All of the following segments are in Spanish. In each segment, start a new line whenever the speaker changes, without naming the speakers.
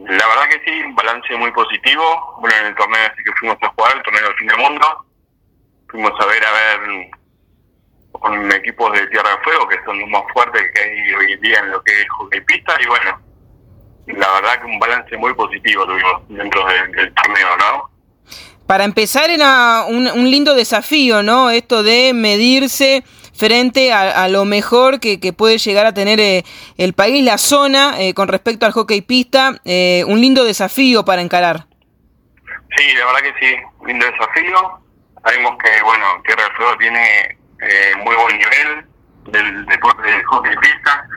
La verdad que sí, un balance muy positivo. Bueno, en el torneo así que fuimos a jugar, el torneo del fin del mundo. Fuimos a ver con equipos de Tierra del Fuego, que son los más fuertes que hay hoy en día en lo que es hockey pista, y bueno, la verdad que un balance muy positivo tuvimos dentro del torneo, ¿no?
Para empezar era un lindo desafío, ¿no? Esto de medirse frente a lo mejor que puede llegar a tener el país, la zona, con respecto al hockey pista, un lindo desafío para encarar.
Sí, la verdad que sí, lindo desafío. Sabemos que, bueno, Tierra del Fuego tiene muy buen nivel del deporte del hockey pista,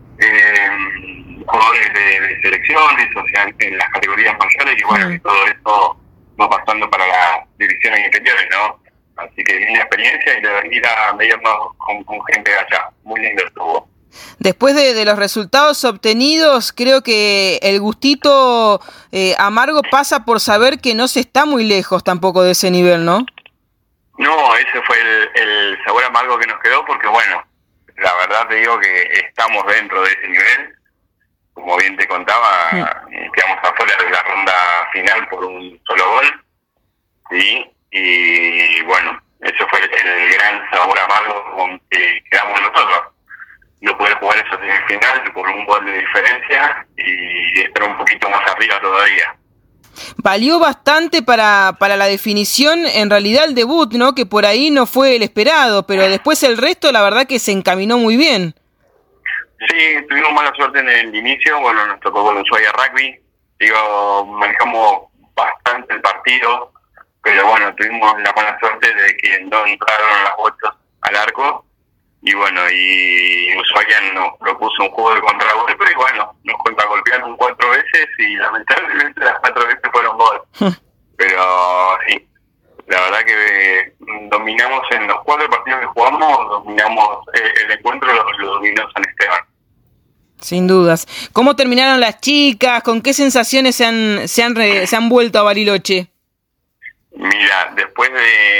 jugadores de selecciones, o sea, en las categorías mayores, y bueno, y todo esto va pasando para las divisiones inferiores, ¿no? Así que linda experiencia y ir a medirnos con gente de allá. Muy lindo estuvo.
Después de los resultados obtenidos, creo que el gustito amargo pasa por saber que no se está muy lejos tampoco de ese nivel, ¿no?
No, ese fue el sabor amargo que nos quedó, porque bueno, la verdad te digo que estamos dentro de ese nivel. Como bien te contaba, quedamos afuera de la ronda final por un solo gol, ¿sí? Y bueno, ese fue el gran sabor amargo con que quedamos nosotros. No poder jugar esa semifinal por un gol de diferencia y estar un poquito más arriba todavía.
Valió bastante para la definición, en realidad el debut, ¿no? Que por ahí no fue el esperado, pero después el resto la verdad que se encaminó muy bien.
Sí, tuvimos mala suerte en el inicio, bueno, nos tocó con Ushuaia Rugby, manejamos bastante el partido, pero bueno, tuvimos la mala suerte de que no entraron las botas al arco, y bueno, y Ushuaia nos propuso un juego de contragolpe, y bueno, nos contragolpearon 4 veces, y lamentablemente las 4 veces fueron gol. Pero sí, la verdad que dominamos en los 4 partidos que jugamos, dominamos el encuentro, lo dominó San Esteban.
Sin dudas. ¿Cómo terminaron las chicas? ¿Con qué sensaciones se han vuelto a Bariloche?
Mira, después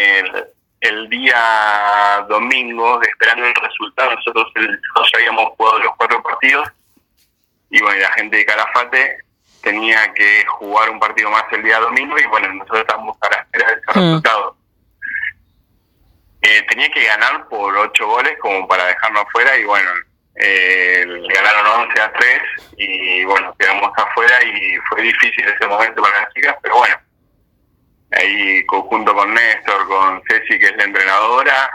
el día domingo, esperando el resultado, nosotros ya habíamos jugado los 4 partidos, y bueno, la gente de Calafate tenía que jugar un partido más el día domingo, y bueno, nosotros estábamos a la espera de ese resultado. Tenía que ganar por 8 goles como para dejarnos fuera, y bueno, ganaron 11-3, y bueno, quedamos afuera, y fue difícil ese momento para las chicas, pero bueno, ahí junto con Néstor, con Ceci, que es la entrenadora,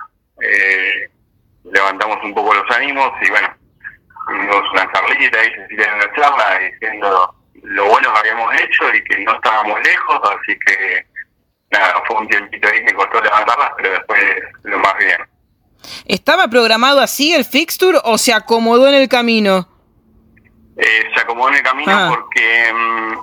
levantamos un poco los ánimos, y bueno, tuvimos una charlita y Cecilia en la charla diciendo lo bueno que habíamos hecho y que no estábamos lejos, así que nada, fue un tiempito ahí que costó levantarlas, pero después lo más bien.
¿Estaba programado así el fixture o se acomodó en el camino?
Se acomodó en el camino porque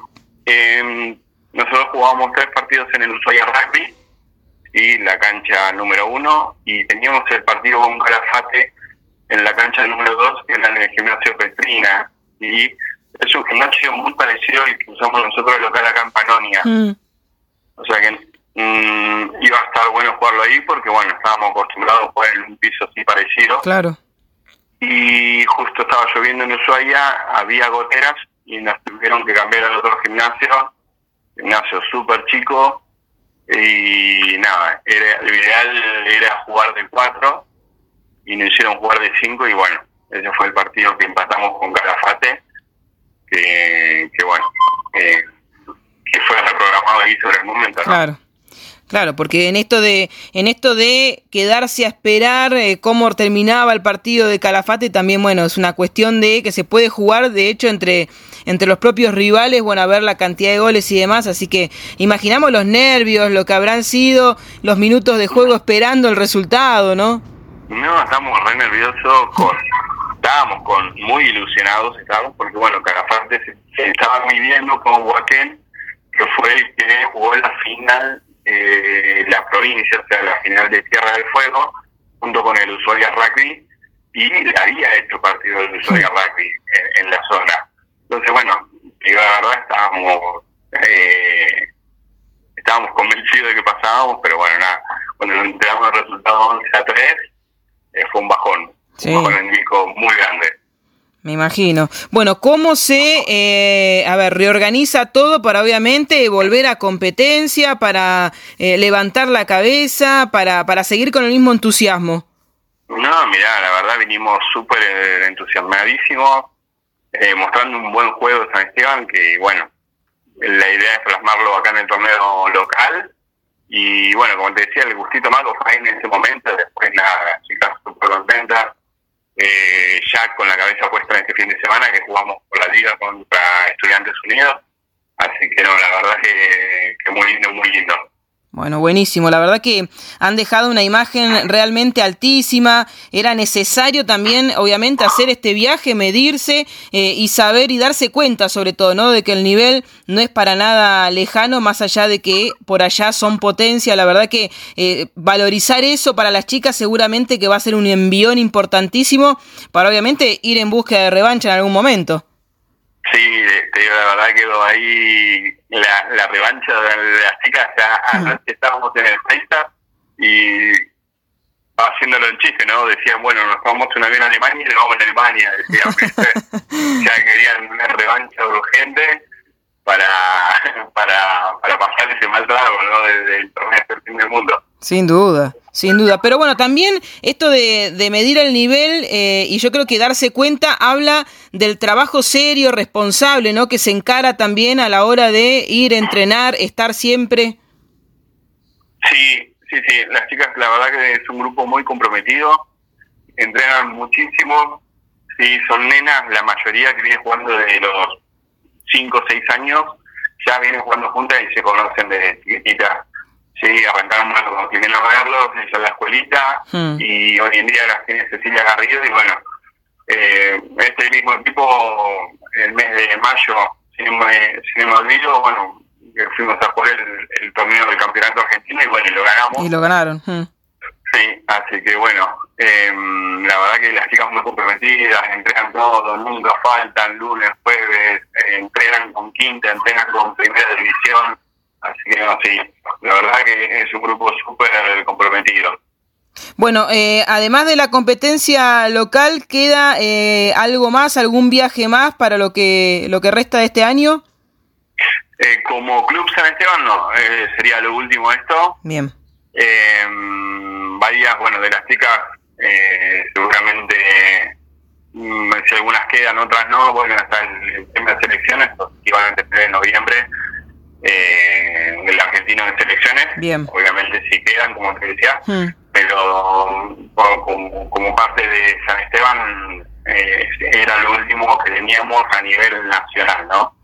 nosotros jugábamos 3 partidos en el Ushuaia Rugby, y la cancha número 1, y teníamos el partido con Calafate en la cancha número 2, que era en el gimnasio Petrina, y es un gimnasio muy parecido al que usamos nosotros el local acá en Panonia. O sea que iba a estar bueno jugarlo ahí, porque bueno, estábamos acostumbrados a jugar en un piso así parecido.
Claro.
Y justo estaba lloviendo en Ushuaia, había goteras, y nos tuvieron que cambiar al otro gimnasio súper chico, y nada, lo ideal era jugar de 4, y nos hicieron jugar de 5, y bueno, ese fue el partido que empatamos con Calafate, que bueno, que fue reprogramado ahí sobre el momento, ¿no?
Claro, porque en esto de quedarse a esperar cómo terminaba el partido de Calafate, también, bueno, es una cuestión de que se puede jugar, de hecho, entre los propios rivales, bueno, a ver la cantidad de goles y demás, así que imaginamos los nervios, lo que habrán sido los minutos de juego esperando el resultado, ¿no?
No, estamos re nerviosos, estábamos muy ilusionados, porque bueno, Calafate se estaba midiendo con Huaquén, que fue el que jugó la final la provincia, o sea, la final de Tierra del Fuego, junto con el Ushuaia Rugby, y había hecho partido del Ushuaia Rugby en la zona. Entonces, bueno, la verdad estábamos convencidos de que pasábamos, pero bueno, nada, cuando nos enteramos del resultado 11-3, fue un bajón, un bajón anímico muy grande.
Me imagino. Bueno, ¿cómo se reorganiza todo para obviamente volver a competencia, para levantar la cabeza, para seguir con el mismo entusiasmo?
No, mirá, la verdad vinimos súper entusiasmadísimos, mostrando un buen juego de San Esteban, que bueno, la idea es plasmarlo acá en el torneo local. Y bueno, como te decía, el gustito más lo fue en ese momento, después las chicas súper contentas. Ya con la cabeza puesta en este fin de semana que jugamos por la liga contra Estudiantes Unidos, así que no, la verdad que muy lindo, muy lindo.
Bueno, buenísimo, la verdad que han dejado una imagen realmente altísima, era necesario también obviamente hacer este viaje, medirse y saber y darse cuenta sobre todo, ¿no? De que el nivel no es para nada lejano, más allá de que por allá son potencia. La verdad que valorizar eso para las chicas seguramente que va a ser un envión importantísimo para obviamente ir en búsqueda de revancha en algún momento.
Sí, te digo, la verdad quedó ahí la revancha de las chicas. Anoche estábamos en el FaceTime y haciéndolo en chiste, ¿no? Decían, bueno, nos vamos un avión a Alemania y nos vamos a Alemania. Decían, ya querían una revancha urgente para pasar ese mal trago, ¿no? Del torneo del fin del mundo.
Sin duda, sin duda. Pero bueno, también esto de medir el nivel y yo creo que darse cuenta habla del trabajo serio, responsable, ¿no? Que se encara también a la hora de ir a entrenar, estar siempre.
Sí. Las chicas, la verdad que es un grupo muy comprometido, entrenan muchísimo. Sí, son nenas, la mayoría que viene jugando desde los 5 o 6 años, ya vienen jugando juntas y se conocen desde chiquititas. Sí, arrancaron mal con Jimena Merlos, ella en la escuelita, y hoy en día las tiene Cecilia Garrido, y bueno, este mismo equipo, el mes de mayo, si no me olvido, bueno, fuimos a jugar el torneo del campeonato argentino, y bueno, y lo ganamos.
Y lo ganaron.
Sí, así que bueno, la verdad que las chicas muy comprometidas, entrenan todo, nunca faltan, lunes, jueves, entrenan con quinta, entrenan con primera división. Así que no, sí, la verdad que es un grupo súper comprometido.
Bueno, además de la competencia local, ¿queda algo más, algún viaje más para lo que resta de este año?
Como Club San Esteban no, sería lo último esto.
Bien.
Varias, bueno, de las chicas seguramente, si algunas quedan, otras no, bueno, hasta el tema de selecciones, que van a empezar en noviembre. Del argentino en selecciones.
Bien.
Obviamente si quedan, como te decía, pero como parte de San Esteban era lo último que teníamos a nivel nacional, ¿no?